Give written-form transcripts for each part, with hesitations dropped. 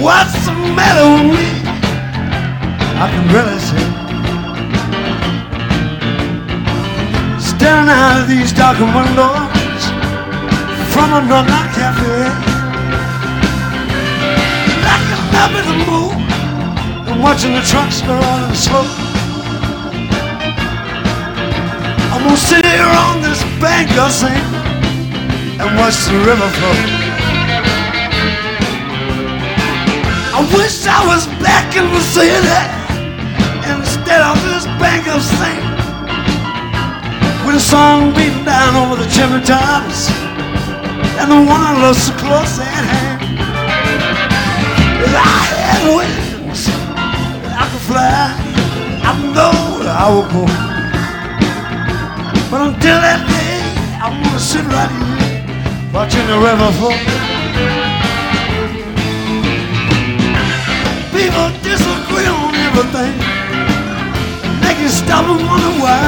What's the matter with me? I can really say. Staring out of these darkened windows from another cafe, looking up at the moon and watching the trucks go running slow. I'm gonna sit here on this bank of sand and watch the river flow. I wish I was back in the city instead of this bank of sand, with the sun beating down over the chimney tops and the one I love so close at hand. If I had wings, I could fly, I know that I would go. But until that day, I'm gonna sit right here watching the river flow. People disagree on everything, they can stop and wonder why.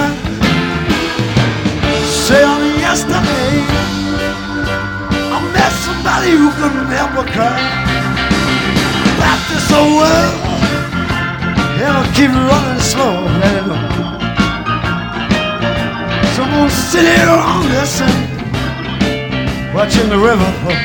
Say on yesterday, I met somebody who could never cry. About this old world, it'll keep running slow, let it go. So I'm gonna sit here on this sand, watching the river flow.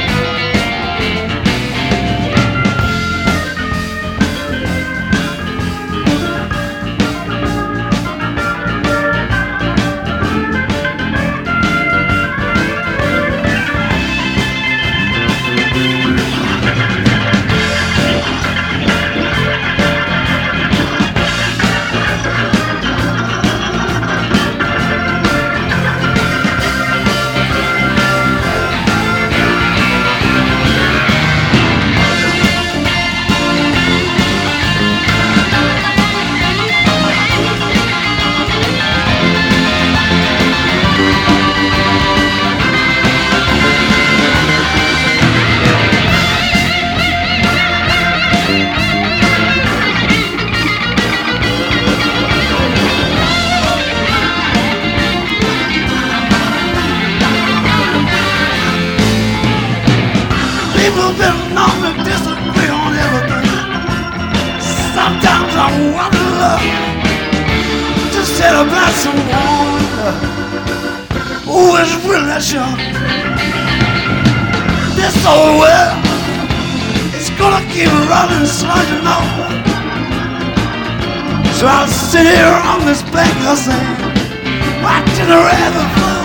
People been known to disagree on everything. Sometimes I wonder, just said about someone who is really sure this old world is gonna keep running slow, you know. So I'll sit here on this bank of sand, watching the river flow.